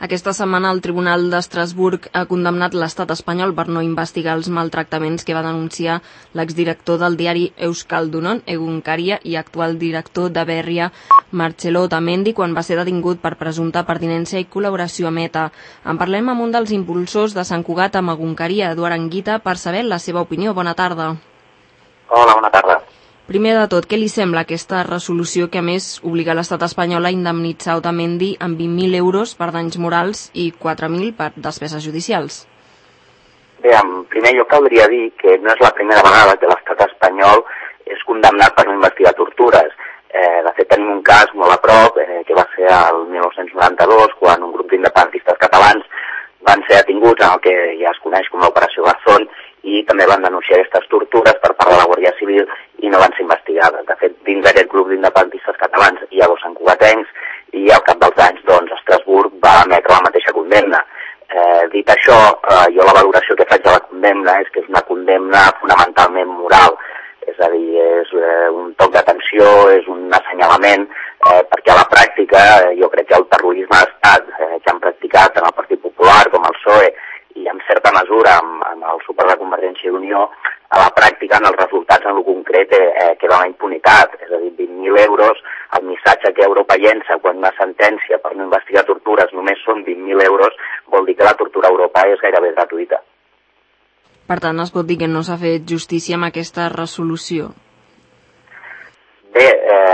Aquesta setmana el Tribunal d'Estrasburg ha condemnat l'estat espanyol per no investigar els maltractaments que va denunciar l'exdirector del diari Euskaldunon, Egunkaria, i actual director de Berria, Marcelo Otamendi, quan va ser detingut per presumpta pertinença i col·laboració amb ETA. En parlem amb un dels impulsors de Sant Cugat amb Egunkaria, Eduard Anguita, per saber la seva opinió. Bona tarda. Hola, bona tarda. Primer de tot, què li sembla aquesta resolució que, a més, obliga l'estat espanyol a indemnitzar Otamendi amb 20.000 euros per danys morals i 4.000 per despeses judicials? Bé, en primer lloc caldria dir que no és la primera vegada que l'estat espanyol és condemnat per no investigar tortures. De fet, tenim un cas molt a prop, que va ser el 1992, quan un grup d'independentistes catalans van ser detinguts en el que ja es coneix com l'Operació Garzón, i també van denunciar aquestes tortures per part de la Guàrdia Civil i no van ser investigades. De fet, dins d'aquest grup d'independentistes catalans hi ha 2 santcugatencs i al cap dels anys, doncs, Estrasburg va emetre la mateixa condemna. Dit això, jo la valoració que faig de la condemna és que és una condemna fonamentalment moral, és a dir, és un toc d'atenció, és un assenyalament, perquè a la pràctica jo crec que el terrorisme d'estat que han practicat tant el Partit Popular com el PSOE i en certa mesura amb el suport de Convergència i Unió, a la pràctica en els resultats en el concret queda la impunitat, és a dir, 20.000 euros, el missatge que Europa llença quan una sentència per no investigar tortures només són 20.000 euros, vol dir que la tortura a Europa és gairebé gratuïta. Per tant, es pot dir que no s'ha fet justícia amb aquesta resolució? Bé,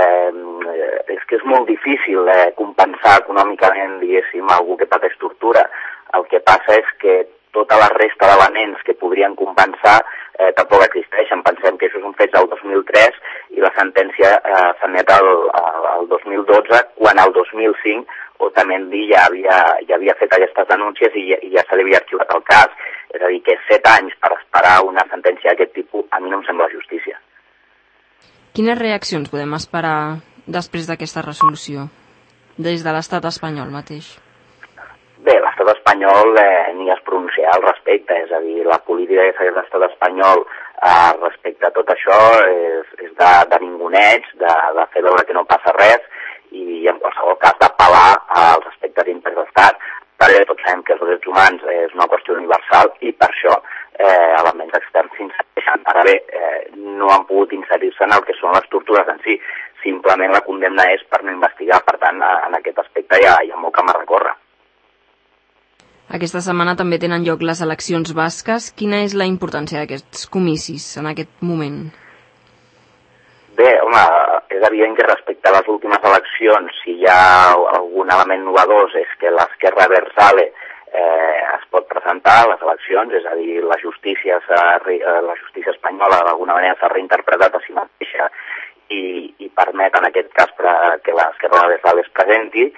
és que és molt difícil compensar econòmicament, diguéssim, algú que pateix tortura. El que passa és que tota la resta d'elements que podrien compensar tampoc existeixen. Pensem que això és un fet del 2003 i la sentència s'emet el 2012, quan el 2005 Otamendi ja havia fet aquestes denúncies i ja se li havia arxivat el cas. És a dir, que 7 anys per esperar una sentència d'aquest tipus a mi no em sembla justícia. Quines reaccions podem esperar després d'aquesta resolució, des de l'estat espanyol mateix? Bé, l'estat espanyol ni es pronunciarà al respecte, és a dir, la política que fa l'estat espanyol respecte a tot això és de ninguneig, de fer veure que no passa res i en qualsevol cas d'apel·lar als aspectes interns d'estat. També tots sabem que els drets humans és una qüestió universal i per això elements externs s'insereixen. Ara bé, no han pogut inserir-se en el que són les tortures en si, simplement la condemna és per no investigar, per tant, en aquest aspecte hi ha molt camp a recórrer. Aquesta setmana també tenen lloc les eleccions basques. Quina és la importància d'aquests comicis en aquest moment? Bé, home, és evident que respecte a les últimes eleccions, si hi ha algun element innovador és que l'esquerra Abertzale es pot presentar a les eleccions, és a dir, la justícia espanyola d'alguna manera s'ha reinterpretat a si mateixa i permet en aquest cas que l'esquerra Abertzale es presenti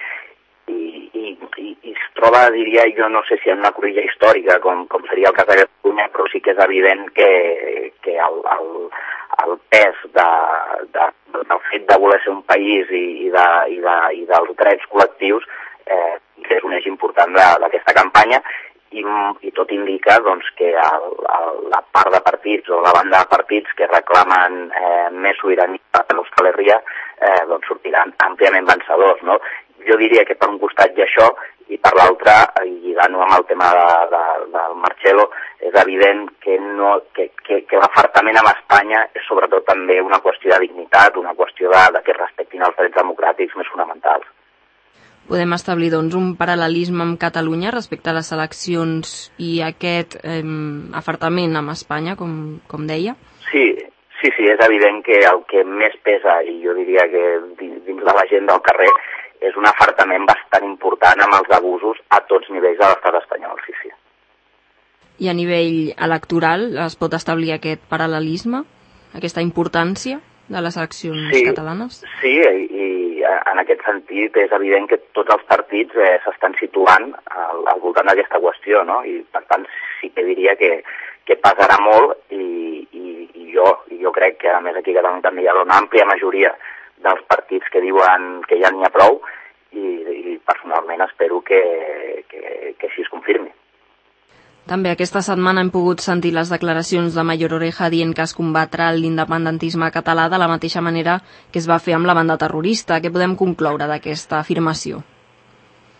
i es troba, diria jo, no sé si en una cruïlla històrica com seria el cas de Catalunya, però sí que és evident que el pes del fet de voler ser un país i dels drets col·lectius és un eix important d'aquesta campanya i tot indica doncs, que la part de partits o la banda de partits que reclamen més sobirania a l'Euskal Herria doncs sortiran àmpliament vencedors, no? Jo diria que per un costat hi ha això i per l'altre, lligant-ho amb el tema del Marcelo, és evident que l'afartament amb Espanya és sobretot també una qüestió de dignitat, una qüestió de que es respectin els drets democràtics més fonamentals. Podem establir, doncs, un paral·lelisme amb Catalunya respecte a les eleccions i aquest afartament amb Espanya, com deia? Sí, és evident que el que més pesa, i jo diria que dins de la gent del carrer, és un afartament bastant important amb els abusos a tots nivells de l'estat espanyol, sí. I a nivell electoral es pot establir aquest paral·lelisme, aquesta importància de les eleccions catalanes? Sí, i en aquest sentit és evident que tots els partits s'estan situant al voltant d'aquesta qüestió, no? I per tant sí que diria que pesarà molt i jo crec que a més aquí a Catalunya també hi ha una àmplia majoria dels partits que diuen que ja n'hi ha prou i personalment espero que així es confirmi. També aquesta setmana hem pogut sentir les declaracions de Mayor Oreja dient que es combatrà l'independentisme català de la mateixa manera que es va fer amb la banda terrorista. Què podem concloure d'aquesta afirmació?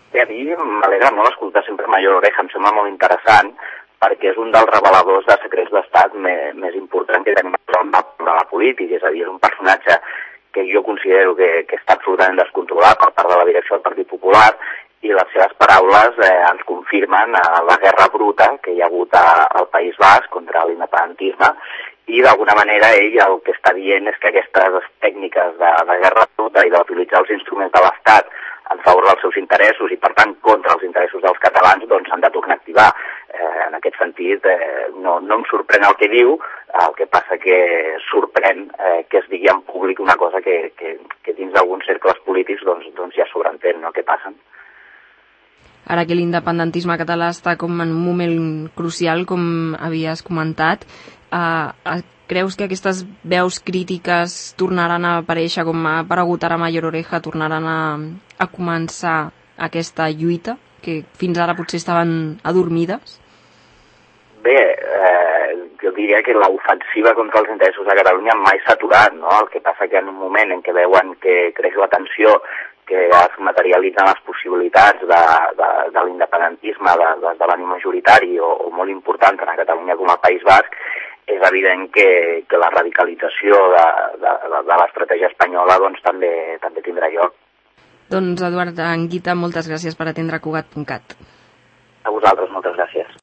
Bé, a mi m'alegra molt escoltar sempre Mayor Oreja, em sembla molt interessant, perquè és un dels reveladors de secrets d'estat més important que tenim al mapa de la política, és a dir, és un personatge que jo considero que està absolutament descontrolat per part de la direcció del Partit Popular, i les seves paraules ens confirmen la guerra bruta que hi ha hagut al País Basc contra l'independentisme, i d'alguna manera ell el que està dient és que aquestes tècniques de guerra bruta i d'utilitzar els instruments de l'Estat en favor dels seus interessos i, per tant, contra els interessos dels catalans, doncs s'han de tornar a activar. En aquest sentit, no em sorprèn el que diu, el que passa que sorprèn que es digui en públic una cosa que dins d'alguns cercles polítics doncs ja sobreentén, no?, què passen. Ara que l'independentisme català està com en un moment crucial, com havies comentat, creus que aquestes veus crítiques tornaran a aparèixer, com ha aparegut ara Mayor Oreja, tornaran a començar aquesta lluita, que fins ara potser estaven adormides? Bé, jo diria que l'ofensiva contra els interessos de Catalunya mai s'ha aturat, no? El que passa que en un moment en què veuen que creix la tensió, que es materialitzen les possibilitats de l'independentisme, d'esdevenir majoritari o molt important tant a Catalunya com al País Basc, és evident que la radicalització de l'estratègia espanyola doncs, també tindrà lloc. Doncs, Eduard Anguita, moltes gràcies per atendre Cugat.cat. A vosaltres, moltes gràcies.